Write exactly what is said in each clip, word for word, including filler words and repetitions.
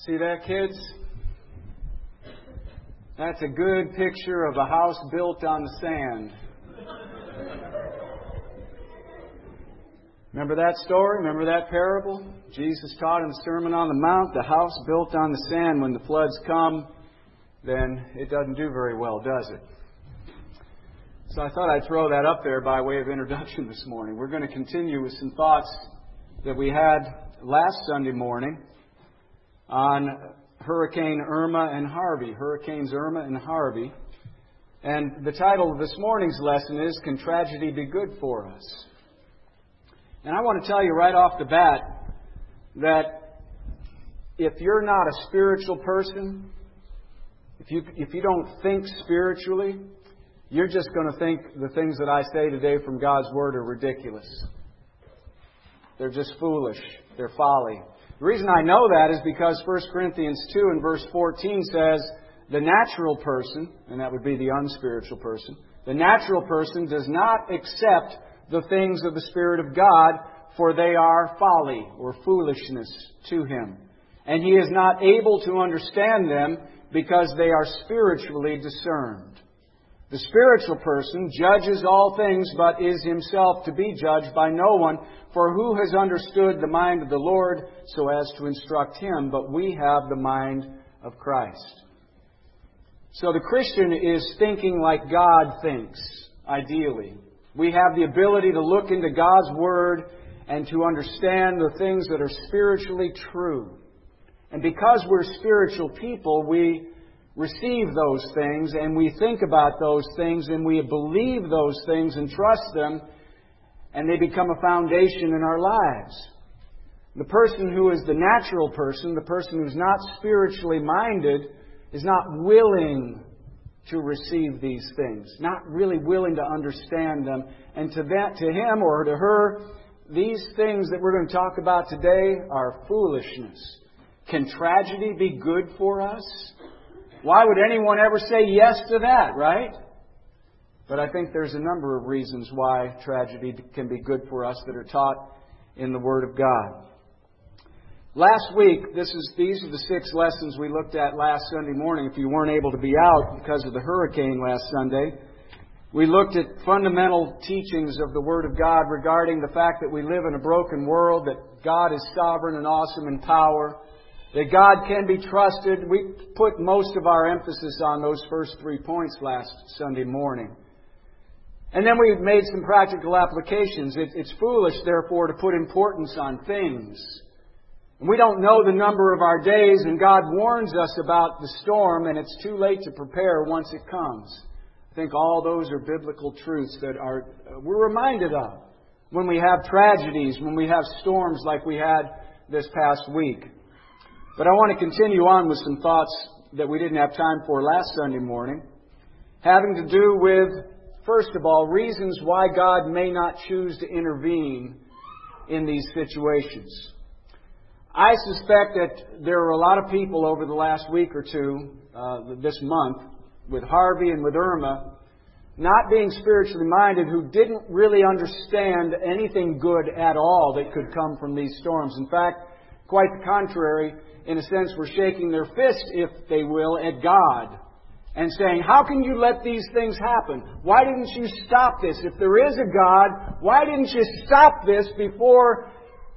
See that, kids? That's a good picture of a house built on the sand. Remember that story? Remember that parable? Jesus taught in the Sermon on the Mount, the house built on the sand, when the floods come, then it doesn't do very well, does it? So I thought I'd throw that up there by way of introduction this morning. We're going to continue with some thoughts that we had last Sunday morning on Hurricane Irma and Harvey. Hurricanes Irma and Harvey. And the title of this morning's lesson is, Can Tragedy Be Good for Us? And I want to tell you right off the bat that if you're not a spiritual person, if you if you don't think spiritually, you're just going to think the things that I say today from God's Word are ridiculous. They're just foolish. They're folly. The reason I know that is because First Corinthians two and verse fourteen says, the natural person, and that would be the unspiritual person, the natural person does not accept the things of the Spirit of God, for they are folly or foolishness to him. And he is not able to understand them because they are spiritually discerned. The spiritual person judges all things, but is himself to be judged by no one. For who has understood the mind of the Lord so as to instruct him? But we have the mind of Christ. So the Christian is thinking like God thinks, ideally. We have the ability to look into God's Word and to understand the things that are spiritually true. And because we're spiritual people, we receive those things and we think about those things and we believe those things and trust them, and they become a foundation in our lives. The person who is the natural person, the person who's not spiritually minded, is not willing to receive these things, not really willing to understand them. And to that, to him or to her, these things that we're going to talk about today are foolishness. Can tragedy be good for us? Why would anyone ever say yes to that, right? But I think there's a number of reasons why tragedy can be good for us that are taught in the Word of God. Last week, this is these are the six lessons we looked at last Sunday morning. If you weren't able to be out because of the hurricane last Sunday, we looked at fundamental teachings of the Word of God regarding the fact that we live in a broken world, that God is sovereign and awesome in power, that God can be trusted. We put most of our emphasis on those first three points last Sunday morning. And then we made some practical applications. It, it's foolish, therefore, to put importance on things. And we don't know the number of our days, and God warns us about the storm, and it's too late to prepare once it comes. I think all those are biblical truths that are we're reminded of when we have tragedies, when we have storms like we had this past week. But I want to continue on with some thoughts that we didn't have time for last Sunday morning, having to do with, first of all, reasons why God may not choose to intervene in these situations. I suspect that there are a lot of people over the last week or two, uh, this month, with Harvey and with Irma, not being spiritually minded, who didn't really understand anything good at all that could come from these storms. In fact, quite the contrary, in a sense, were shaking their fist, if they will, at God and saying, how can you let these things happen? Why didn't you stop this? If there is a God, why didn't you stop this before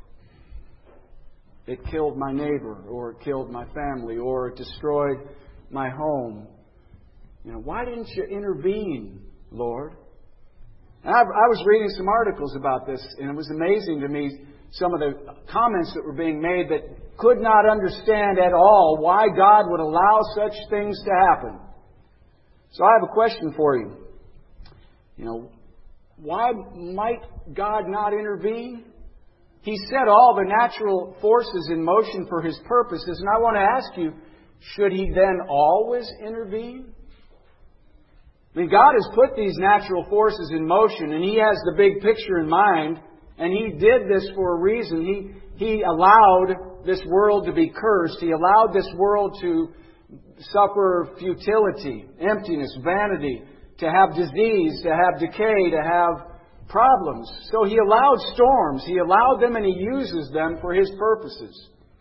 it killed my neighbor, or it killed my family, or it destroyed my home? You know, why didn't you intervene, Lord? And I, I was reading some articles about this, and it was amazing to me, some of the comments that were being made that could not understand at all why God would allow such things to happen. So I have a question for you. You know, why might God not intervene? He set all the natural forces in motion for His purposes, and I want to ask you, should He then always intervene? I mean, God has put these natural forces in motion, and He has the big picture in mind, and He did this for a reason. He, he allowed this world to be cursed. He allowed this world to suffer futility, emptiness, vanity, to have disease, to have decay, to have problems. So He allowed storms. He allowed them, and He uses them for His purposes.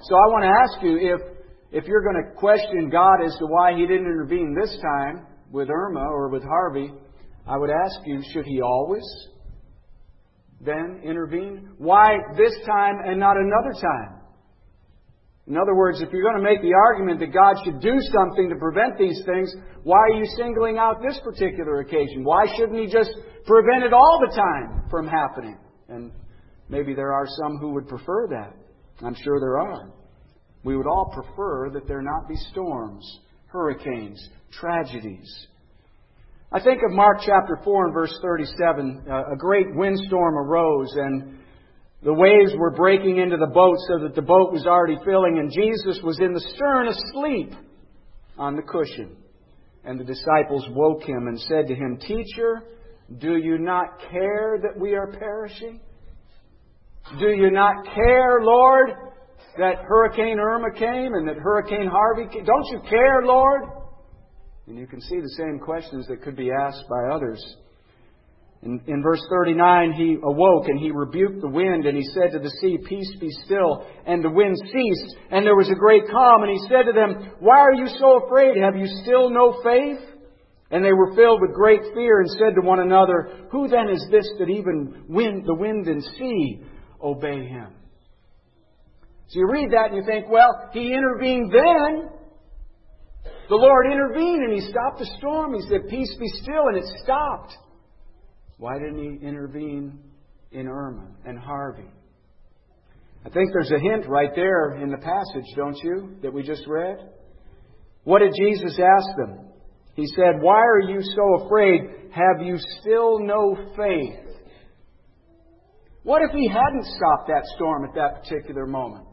So I want to ask you, if, if you're going to question God as to why He didn't intervene this time with Irma or with Harvey, I would ask you, should He always then intervene? Why this time and not another time? In other words, if you're going to make the argument that God should do something to prevent these things, why are you singling out this particular occasion? Why shouldn't He just prevent it all the time from happening? And maybe there are some who would prefer that. I'm sure there are. We would all prefer that there not be storms, hurricanes, tragedies. I think of Mark chapter four and verse thirty-seven. A great windstorm arose, and the waves were breaking into the boat so that the boat was already filling, and Jesus was in the stern asleep on the cushion. And the disciples woke Him and said to Him, "Teacher, do you not care that we are perishing? Do you not care, Lord, that Hurricane Irma came and that Hurricane Harvey came? Don't you care, Lord?" And you can see the same questions that could be asked by others. In, in verse thirty-nine, He awoke and He rebuked the wind, and He said to the sea, "Peace, be still." And the wind ceased, and there was a great calm. And He said to them, "Why are you so afraid? Have you still no faith?" And they were filled with great fear and said to one another, "Who then is this that even wind, the wind and sea obey Him?" So you read that and you think, well, He intervened then. The Lord intervened and He stopped the storm. He said, "Peace, be still," and it stopped. Why didn't He intervene in Irma and Harvey? I think there's a hint right there in the passage, don't you, that we just read? What did Jesus ask them? He said, "Why are you so afraid? Have you still no faith?" What if He hadn't stopped that storm at that particular moment?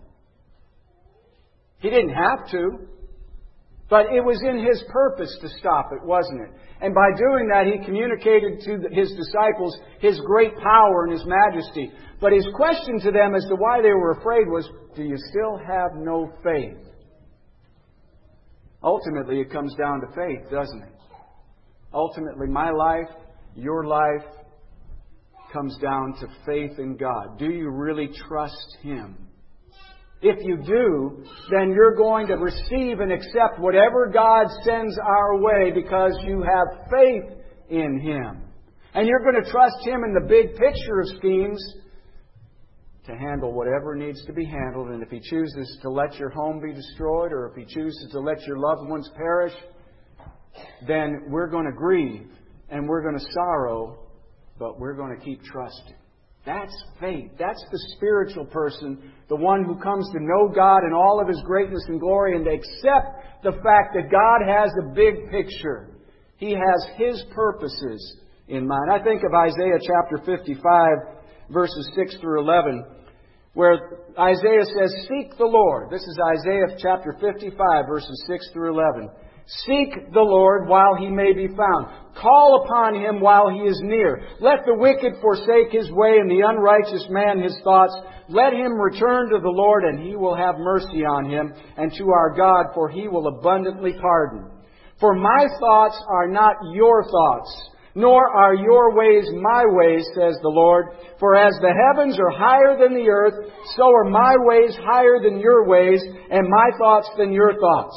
He didn't have to. But it was in His purpose to stop it, wasn't it? And by doing that, He communicated to His disciples His great power and His majesty. But His question to them as to why they were afraid was, do you still have no faith? Ultimately, it comes down to faith, doesn't it? Ultimately, my life, your life, comes down to faith in God. Do you really trust Him? If you do, then you're going to receive and accept whatever God sends our way because you have faith in Him. And you're going to trust Him in the big picture of schemes to handle whatever needs to be handled. And if He chooses to let your home be destroyed, or if He chooses to let your loved ones perish, then we're going to grieve and we're going to sorrow, but we're going to keep trusting. That's faith. That's the spiritual person, the one who comes to know God in all of His greatness and glory and to accept the fact that God has a big picture. He has His purposes in mind. I think of Isaiah chapter fifty-five, verses six through eleven, where Isaiah says, "Seek the Lord." This is Isaiah chapter fifty-five, verses six through eleven. "Seek the Lord while He may be found. Call upon Him while He is near. Let the wicked forsake his way and the unrighteous man his thoughts. Let him return to the Lord, and He will have mercy on him, and to our God, for He will abundantly pardon. For my thoughts are not your thoughts, nor are your ways my ways, says the Lord. For as the heavens are higher than the earth, so are my ways higher than your ways, and my thoughts than your thoughts.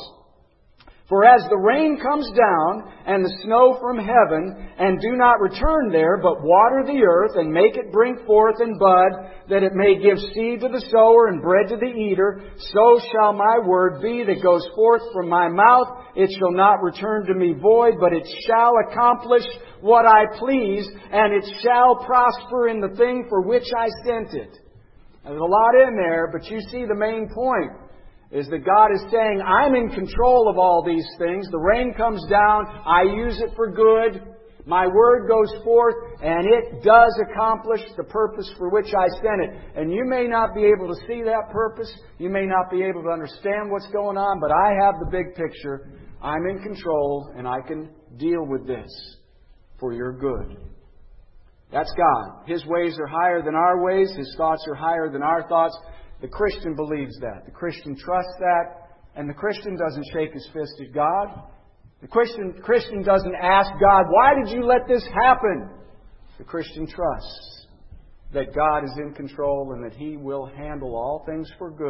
For as the rain comes down and the snow from heaven, and do not return there, but water the earth and make it bring forth and bud, that it may give seed to the sower and bread to the eater, so shall my word be that goes forth from my mouth. It shall not return to me void, but it shall accomplish what I please, and it shall prosper in the thing for which I sent it." There's a lot in there, but you see the main point is that God is saying, I'm in control of all these things. The rain comes down. I use it for good. My word goes forth, and it does accomplish the purpose for which I sent it. And you may not be able to see that purpose. You may not be able to understand what's going on, but I have the big picture. I'm in control, and I can deal with this for your good. That's God. His ways are higher than our ways. His thoughts are higher than our thoughts. The Christian believes that. The Christian trusts that. And the Christian doesn't shake his fist at God. The Christian, Christian doesn't ask God, why did you let this happen? The Christian trusts that God is in control and that He will handle all things for good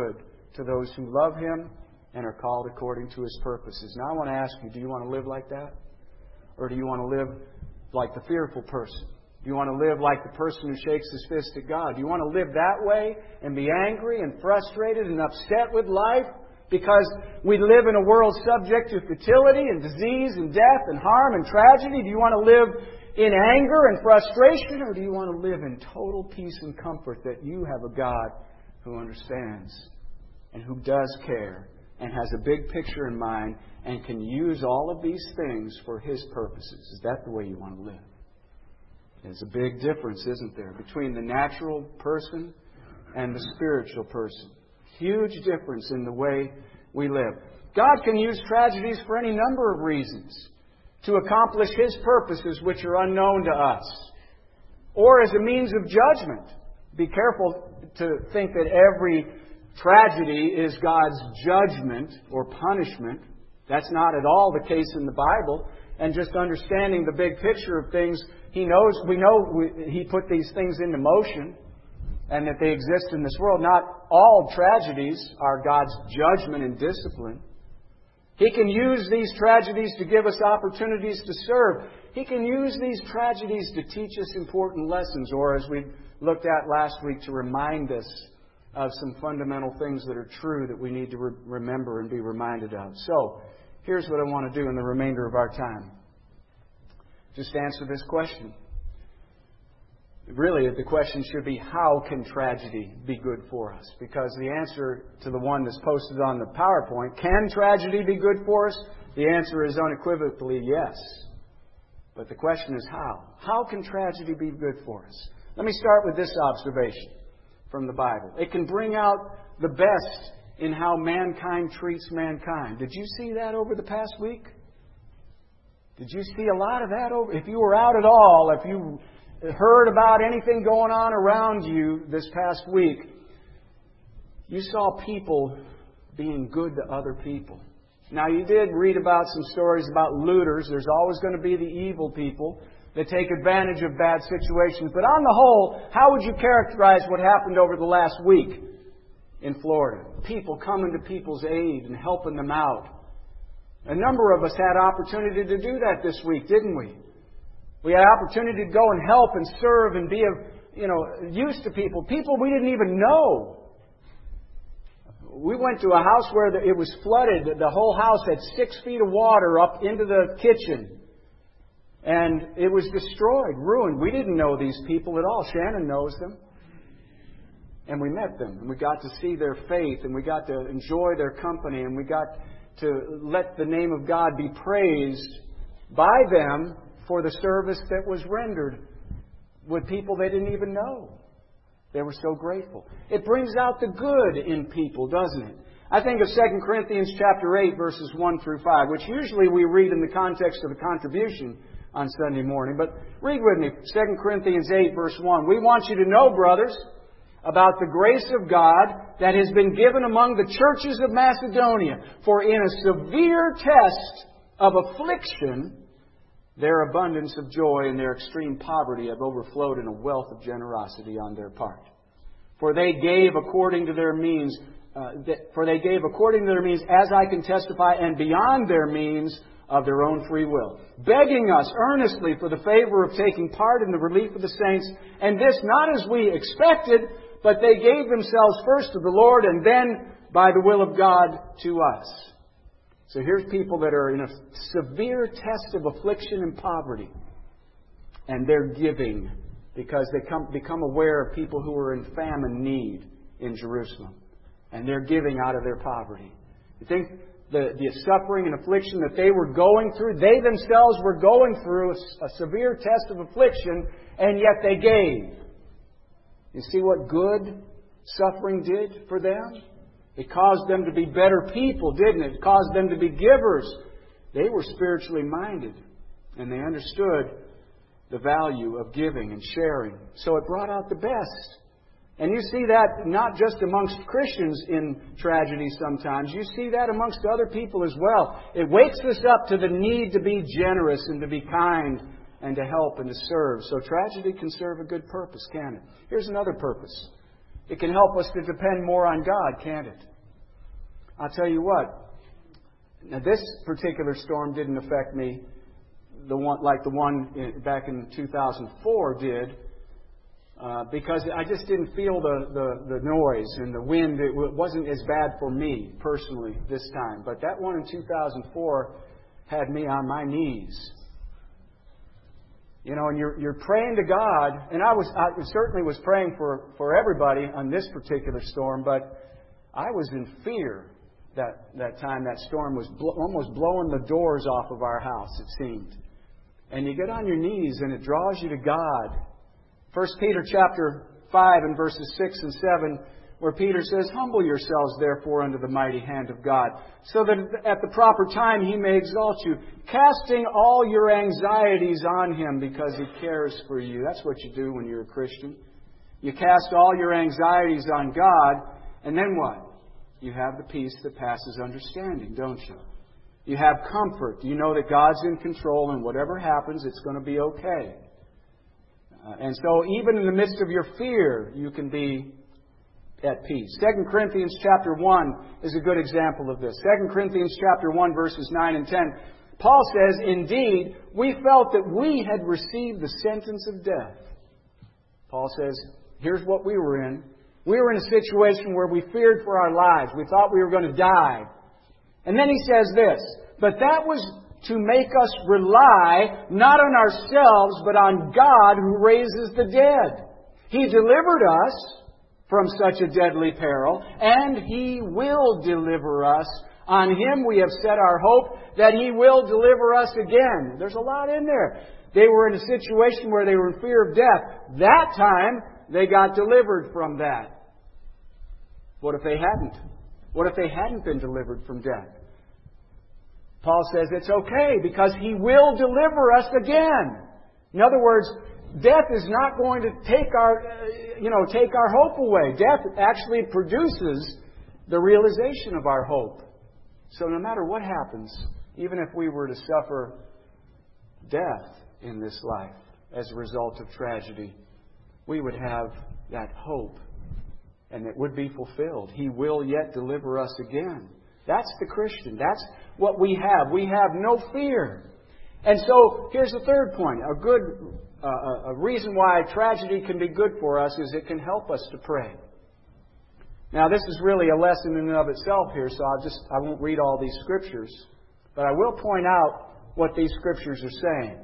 to those who love Him and are called according to His purposes. Now I want to ask you, do you want to live like that? Or do you want to live like the fearful person? Do you want to live like the person who shakes his fist at God? Do you want to live that way and be angry and frustrated and upset with life because we live in a world subject to fertility and disease and death and harm and tragedy? Do you want to live in anger and frustration, or do you want to live in total peace and comfort that you have a God who understands and who does care and has a big picture in mind and can use all of these things for His purposes? Is that the way you want to live? There's a big difference, isn't there, between the natural person and the spiritual person. Huge difference in the way we live. God can use tragedies for any number of reasons to accomplish His purposes which are unknown to us, or as a means of judgment. Be careful to think that every tragedy is God's judgment or punishment. That's not at all the case in the Bible. And just understanding the big picture of things, He knows, we know we, He put these things into motion and that they exist in this world. Not all tragedies are God's judgment and discipline. He can use these tragedies to give us opportunities to serve. He can use these tragedies to teach us important lessons, or as we looked at last week, to remind us of some fundamental things that are true that we need to re- remember and be reminded of. So, here's what I want to do in the remainder of our time. Just answer this question. Really, the question should be, how can tragedy be good for us? Because the answer to the one that's posted on the PowerPoint, can tragedy be good for us? The answer is unequivocally yes. But the question is how? How can tragedy be good for us? Let me start with this observation from the Bible. It can bring out the best in how mankind treats mankind. Did you see that over the past week? Did you see a lot of that over? If you were out at all, if you heard about anything going on around you this past week, you saw people being good to other people. Now, you did read about some stories about looters. There's always going to be the evil people that take advantage of bad situations. But on the whole, how would you characterize what happened over the last week in Florida? People coming to people's aid and helping them out. A number of us had opportunity to do that this week, didn't we? We had opportunity to go and help and serve and be of, you know, use to people. People we didn't even know. We went to a house where it was flooded. The whole house had six feet of water up into the kitchen. And it was destroyed, ruined. We didn't know these people at all. Shannon knows them. And we met them. And we got to see their faith. And we got to enjoy their company. And we got to let the name of God be praised by them for the service that was rendered with people they didn't even know. They were so grateful. It brings out the good in people, doesn't it? I think of Second Corinthians chapter eight, verses one through five, which usually we read in the context of a contribution on Sunday morning. But read with me, Second Corinthians eight, verse one. We want you to know, brothers, about the grace of God that has been given among the churches of Macedonia. For in a severe test of affliction, their abundance of joy and their extreme poverty have overflowed in a wealth of generosity on their part. For they gave according to their means, uh, that, for they gave according to their means, as I can testify, and beyond their means of their own free will, begging us earnestly for the favor of taking part in the relief of the saints, and this not as we expected, but they gave themselves first to the Lord, and then by the will of God to us. So here's people that are in a severe test of affliction and poverty. And they're giving because they come, become aware of people who are in famine need in Jerusalem. And they're giving out of their poverty. You think the, the suffering and affliction that they were going through, they themselves were going through a, a severe test of affliction, and yet they gave. You see what good suffering did for them? It caused them to be better people, didn't it? It caused them to be givers. They were spiritually minded, and they understood the value of giving and sharing. So it brought out the best. And you see that not just amongst Christians in tragedy sometimes. You see that amongst other people as well. It wakes us up to the need to be generous and to be kind and to help and to serve. So tragedy can serve a good purpose, can't it? Here's another purpose. It can help us to depend more on God, can't it? I'll tell you what. Now, this particular storm didn't affect me the one like the one in, back in two thousand four did, uh, because I just didn't feel the, the, the noise and the wind. It wasn't as bad for me personally this time. But that one in two thousand four had me on my knees. You know, and you're you're praying to God, and I was I certainly was praying for, for everybody on this particular storm, but I was in fear that that time. That storm was blo- almost blowing the doors off of our house, it seemed. And you get on your knees, and it draws you to God. First Peter chapter five and verses six and seven, where Peter says, "Humble yourselves, therefore, under the mighty hand of God, so that at the proper time He may exalt you, casting all your anxieties on Him, because He cares for you." That's what you do when you're a Christian. You cast all your anxieties on God, and then what? You have the peace that passes understanding, don't you? You have comfort. You know that God's in control, and whatever happens, it's going to be okay. Uh, and so even in the midst of your fear, you can be at peace. Second Corinthians chapter one is a good example of this. Second Corinthians chapter one, verses nine and ten. Paul says, "Indeed, we felt that we had received the sentence of death." Paul says, here's what we were in. We were in a situation where we feared for our lives. We thought we were going to die. And then he says this, "But that was to make us rely not on ourselves, but on God who raises the dead. He delivered us from such a deadly peril, and He will deliver us. On Him we have set our hope that He will deliver us again." There's a lot in there. They were in a situation where they were in fear of death. That time, they got delivered from that. What if they hadn't? What if they hadn't been delivered from death? Paul says it's okay, because He will deliver us again. In other words, death is not going to take our, you know, take our hope away. Death actually produces the realization of our hope. So no matter what happens, even if we were to suffer death in this life as a result of tragedy, we would have that hope, and it would be fulfilled. He will yet deliver us again. That's the Christian. That's what we have. We have no fear. And so here's the third point. A good uh, a reason why tragedy can be good for us is it can help us to pray. Now, this is really a lesson in and of itself here, so I'll just I won't read all these scriptures, but I will point out what these scriptures are saying.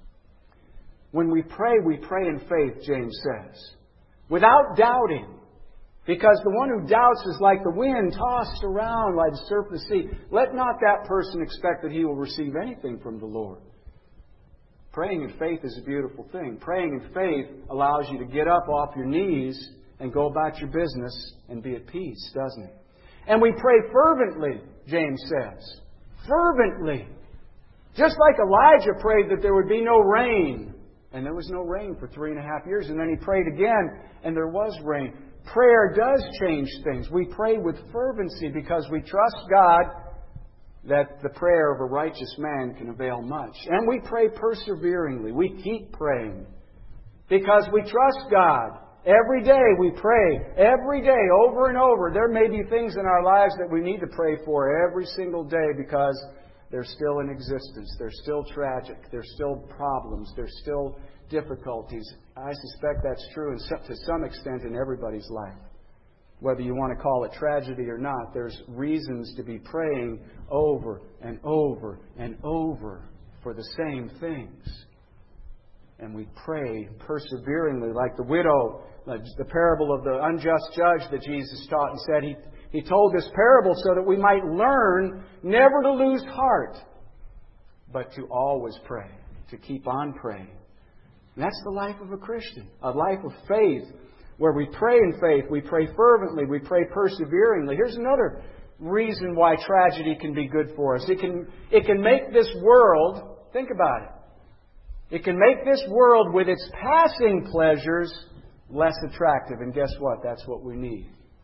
When we pray, we pray in faith, James says, without doubting. Because the one who doubts is like the wind tossed around like the surf of the sea. Let not that person expect that he will receive anything from the Lord. Praying in faith is a beautiful thing. Praying in faith allows you to get up off your knees and go about your business and be at peace, doesn't it? And we pray fervently, James says. Fervently. Just like Elijah prayed that there would be no rain. And there was no rain for three and a half years. And then he prayed again, and there was rain. Prayer does change things. We pray with fervency because we trust God that the prayer of a righteous man can avail much. And we pray perseveringly. We keep praying because we trust God. Every day we pray. Every day, over and over. There may be things in our lives that we need to pray for every single day because they're still in existence. They're still tragic. There's still problems. There's still difficulties. I suspect that's true in some, to some extent in everybody's life. Whether you want to call it tragedy or not, there's reasons to be praying over and over and over for the same things. And we pray perseveringly like the widow, like the parable of the unjust judge that Jesus taught and said he, he told this parable so that we might learn never to lose heart, but to always pray, to keep on praying. And that's the life of a Christian, a life of faith, where we pray in faith, we pray fervently, we pray perseveringly. Here's another reason why tragedy can be good for us. It can, it can make this world, think about it, it can make this world with its passing pleasures less attractive. And guess what? That's what we need.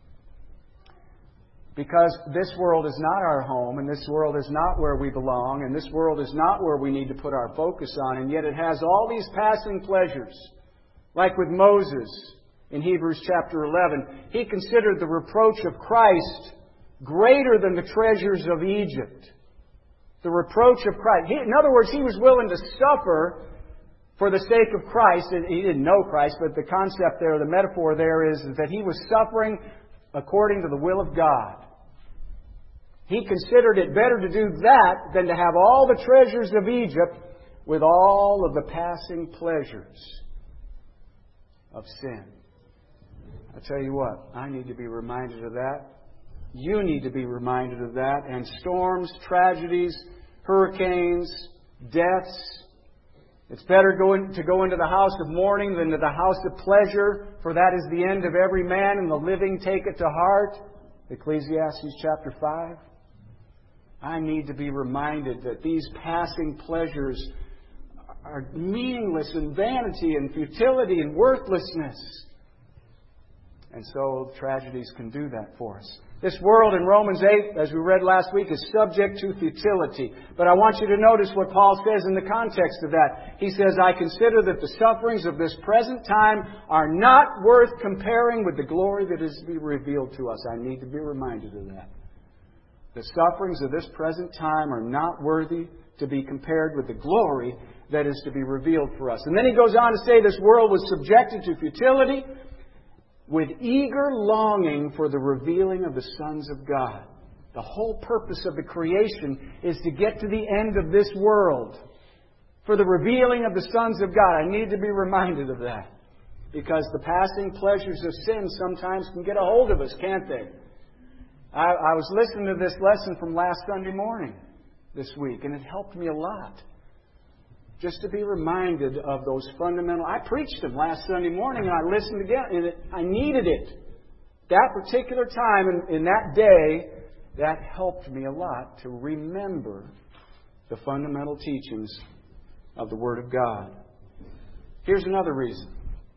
Because this world is not our home, and this world is not where we belong, and this world is not where we need to put our focus on, and yet it has all these passing pleasures. Like with Moses in Hebrews chapter eleven, he considered the reproach of Christ greater than the treasures of Egypt. The reproach of Christ. He, in other words, He was willing to suffer for the sake of Christ. And He didn't know Christ, but the concept there, the metaphor there is that He was suffering according to the will of God. He considered it better to do that than to have all the treasures of Egypt with all of the passing pleasures of sin. I tell you what, I need to be reminded of that. You need to be reminded of that. And storms, tragedies, hurricanes, deaths. It's better going to go into the house of mourning than to the house of pleasure, for that is the end of every man, and the living take it to heart. Ecclesiastes chapter five. I need to be reminded that these passing pleasures are meaningless and vanity and futility and worthlessness. And so tragedies can do that for us. This world in Romans eight, as we read last week, is subject to futility. But I want you to notice what Paul says in the context of that. He says, I consider that the sufferings of this present time are not worth comparing with the glory that is to be revealed to us. I need to be reminded of that. The sufferings of this present time are not worthy to be compared with the glory that is to be revealed for us. And then he goes on to say this world was subjected to futility, with eager longing for the revealing of the sons of God. The whole purpose of the creation is to get to the end of this world, for the revealing of the sons of God. I need to be reminded of that, because the passing pleasures of sin sometimes can get a hold of us, can't they? I, I was listening to this lesson from last Sunday morning this week, and it helped me a lot. Just to be reminded of those fundamental... I preached them last Sunday morning and I listened again, and it, I needed it. That particular time in, in that day, that helped me a lot to remember the fundamental teachings of the Word of God. Here's another reason.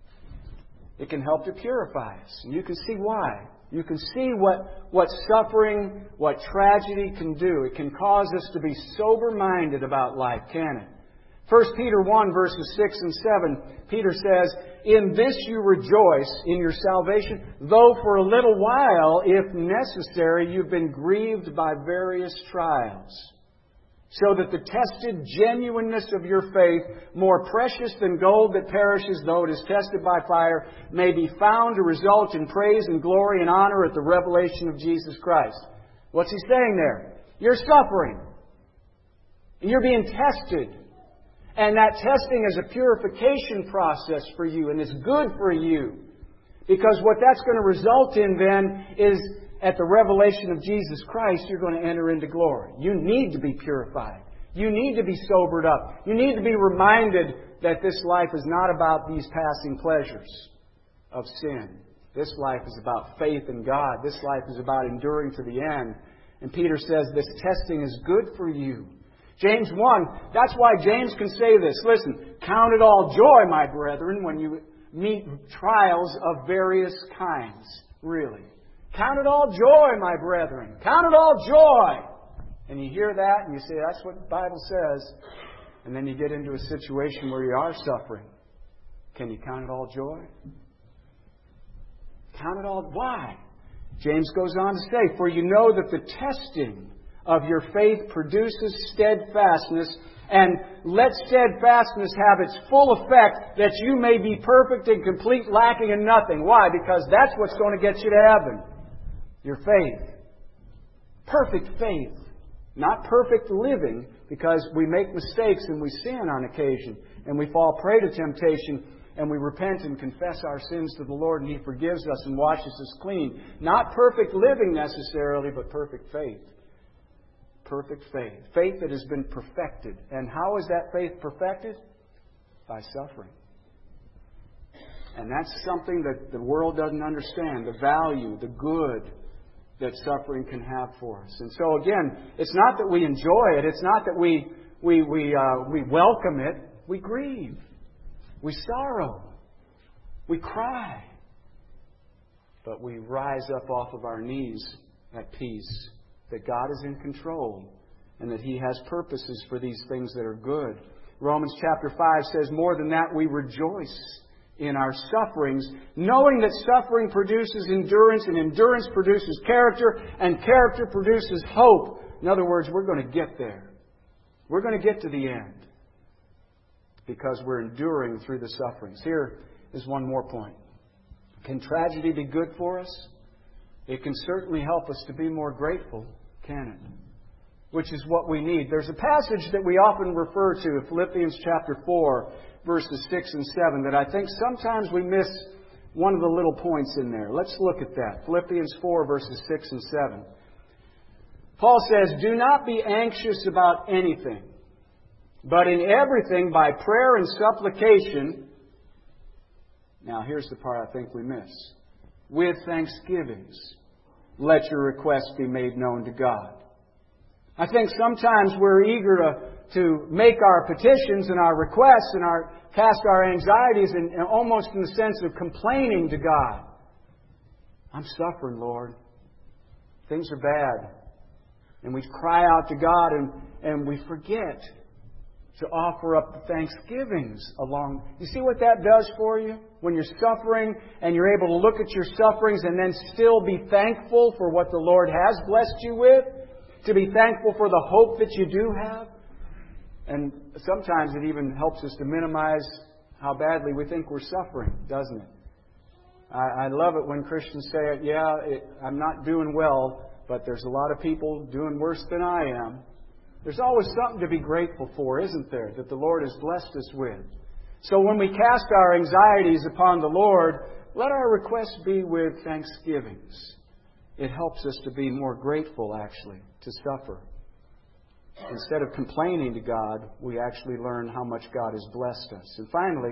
It can help to purify us. And you can see why. You can see what, what suffering, what tragedy can do. It can cause us to be sober-minded about life, can it? First Peter one, verses six and seven, Peter says, in this you rejoice in your salvation, though for a little while, if necessary, you've been grieved by various trials, so that the tested genuineness of your faith, more precious than gold that perishes though it is tested by fire, may be found to result in praise and glory and honor at the revelation of Jesus Christ. What's he saying there? You're suffering. You're being tested. And that testing is a purification process for you, and it's good for you. Because what that's going to result in then is, at the revelation of Jesus Christ, you're going to enter into glory. You need to be purified. You need to be sobered up. You need to be reminded that this life is not about these passing pleasures of sin. This life is about faith in God. This life is about enduring to the end. And Peter says this testing is good for you. James one, that's why James can say this. Listen, count it all joy, my brethren, when you meet trials of various kinds. Really. Count it all joy, my brethren. Count it all joy. And you hear that and you say, that's what the Bible says. And then you get into a situation where you are suffering. Can you count it all joy? Count it all. Why? James goes on to say, for you know that the testing of your faith produces steadfastness, and let steadfastness have its full effect, that you may be perfect and complete, lacking in nothing. Why? Because that's what's going to get you to heaven. Your faith. Perfect faith. Not perfect living, because we make mistakes and we sin on occasion, and we fall prey to temptation, and we repent and confess our sins to the Lord, and He forgives us and washes us clean. Not perfect living necessarily, but perfect faith. Perfect faith. Faith that has been perfected. And how is that faith perfected? By suffering. And that's something that the world doesn't understand. The value, the good that suffering can have for us. And so again, it's not that we enjoy it. It's not that we we we uh, we welcome it. We grieve. We sorrow. We cry. But we rise up off of our knees at peace. That God is in control and that He has purposes for these things that are good. Romans chapter five says, more than that, we rejoice in our sufferings, knowing that suffering produces endurance, and endurance produces character, and character produces hope. In other words, we're going to get there. We're going to get to the end because we're enduring through the sufferings. Here is one more point. Can tragedy be good for us? It can certainly help us to be more grateful, can it? Which is what we need. There's a passage that we often refer to, Philippians chapter four, verses six and seven, that I think sometimes we miss one of the little points in there. Let's look at that. Philippians four, verses six and seven. Paul says, "Do not be anxious about anything, but in everything by prayer and supplication." Now here's the part I think we miss. "With thanksgivings, let your requests be made known to God." I think sometimes we're eager to, to make our petitions and our requests and our cast our anxieties in, in almost in the sense of complaining to God. "I'm suffering, Lord. Things are bad." And we cry out to God and, and we forget to offer up the thanksgivings along. You see what that does for you? When you're suffering and you're able to look at your sufferings and then still be thankful for what the Lord has blessed you with. To be thankful for the hope that you do have. And sometimes it even helps us to minimize how badly we think we're suffering, doesn't it? I, I love it when Christians say, yeah, it, I'm not doing well, but there's a lot of people doing worse than I am. There's always something to be grateful for, isn't there, that the Lord has blessed us with. So when we cast our anxieties upon the Lord, let our requests be with thanksgivings. It helps us to be more grateful, actually, to suffer. Instead of complaining to God, we actually learn how much God has blessed us. And finally,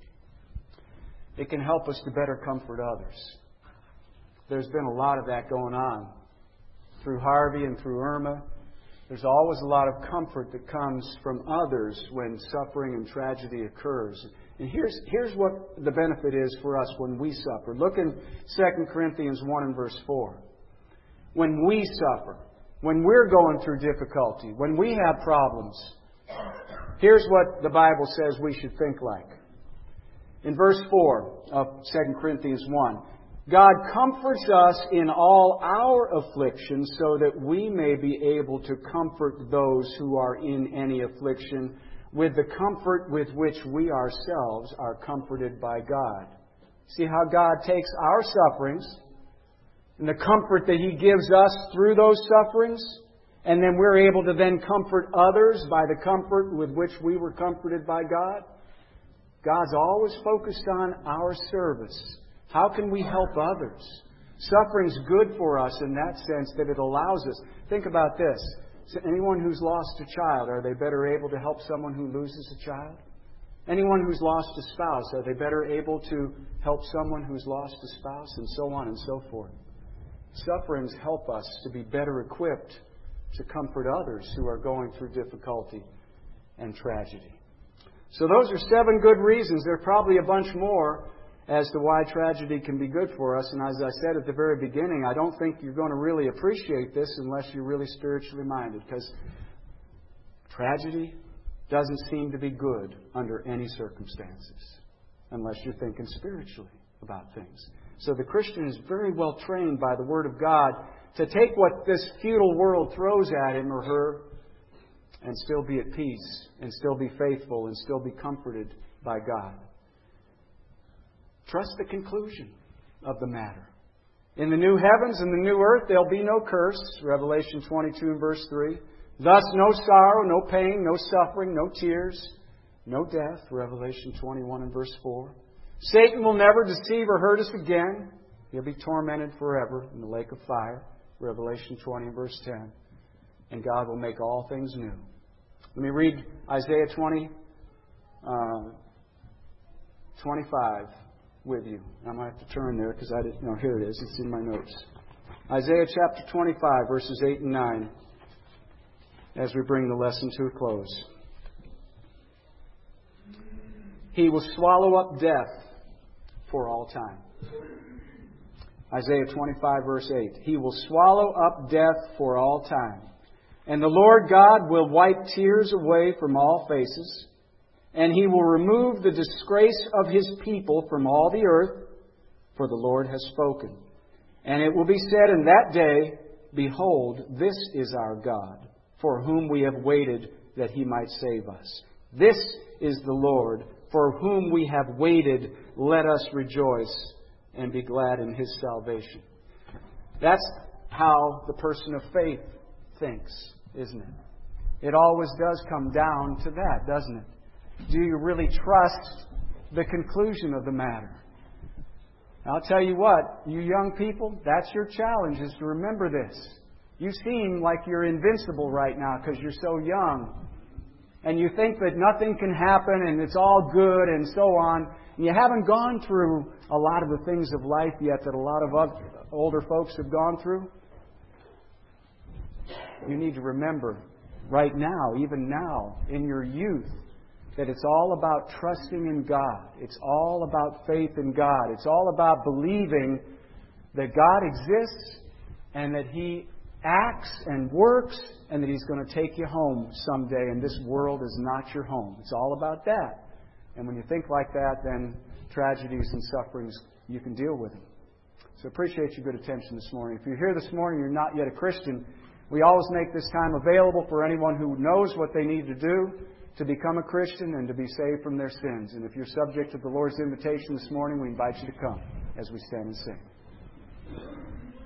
it can help us to better comfort others. There's been a lot of that going on. Through Harvey and through Irma, there's always a lot of comfort that comes from others when suffering and tragedy occurs. And here's, here's what the benefit is for us when we suffer. Look in Second Corinthians one and verse four. When we suffer, when we're going through difficulty, when we have problems, here's what the Bible says we should think like. In verse four of Second Corinthians one, "God comforts us in all our afflictions so that we may be able to comfort those who are in any affliction with the comfort with which we ourselves are comforted by God." See how God takes our sufferings and the comfort that He gives us through those sufferings, and then we're able to then comfort others by the comfort with which we were comforted by God. God's always focused on our service. How can we help others? Suffering's good for us in that sense that it allows us. Think about this. So anyone who's lost a child, are they better able to help someone who loses a child? Anyone who's lost a spouse, are they better able to help someone who's lost a spouse? And so on and so forth. Sufferings help us to be better equipped to comfort others who are going through difficulty and tragedy. So those are seven good reasons. There are probably a bunch more as to why tragedy can be good for us. And as I said at the very beginning, I don't think you're going to really appreciate this unless you're really spiritually minded, because tragedy doesn't seem to be good under any circumstances unless you're thinking spiritually about things. So the Christian is very well trained by the Word of God to take what this futile world throws at him or her and still be at peace and still be faithful and still be comforted by God. Trust the conclusion of the matter. In the new heavens and the new earth, there'll be no curse. Revelation twenty-two and verse three. Thus no sorrow, no pain, no suffering, no tears, no death. Revelation twenty-one and verse four. Satan will never deceive or hurt us again. He'll be tormented forever in the lake of fire. Revelation twenty and verse ten. And God will make all things new. Let me read Isaiah twenty, uh, twenty-five with you. I'm going to have to turn there because I didn't know. Here it is. It's in my notes. Isaiah chapter twenty-five, verses eight and nine, as we bring the lesson to a close. He will swallow up death for all time. Isaiah twenty-five, verse eight. He will swallow up death for all time. And the Lord God will wipe tears away from all faces, and He will remove the disgrace of His people from all the earth, for the Lord has spoken. And it will be said in that day, Behold, this is our God, for whom we have waited that He might save us. This is the Lord, for whom we have waited. Let us rejoice and be glad in His salvation. That's how the person of faith thinks, isn't it? It always does come down to that, doesn't it? Do you really trust the conclusion of the matter? I'll tell you what, you young people, that's your challenge, is to remember this. You seem like you're invincible right now because you're so young. And you think that nothing can happen and it's all good and so on. And you haven't gone through a lot of the things of life yet that a lot of other, older folks have gone through. You need to remember right now, even now, in your youth, that it's all about trusting in God. It's all about faith in God. It's all about believing that God exists and that He acts and works and that He's going to take you home someday, and this world is not your home. It's all about that. And when you think like that, then tragedies and sufferings, you can deal with them. So appreciate your good attention this morning. If you're here this morning and you're not yet a Christian, we always make this time available for anyone who knows what they need to do to become a Christian and to be saved from their sins. And if you're subject to the Lord's invitation this morning, we invite you to come as we stand and sing.